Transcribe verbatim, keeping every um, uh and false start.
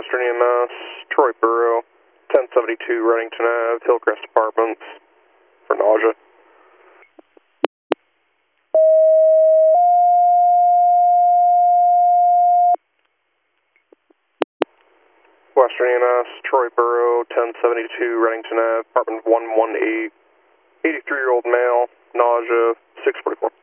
Western E M S, Troy Borough, ten seventy-two Reddington Ave, Hillcrest Apartments, for nausea. Western E M S, Troy Borough, ten seventy-two Reddington Ave, apartment one one eight, eighty-three-year-old male, nausea, six forty-four.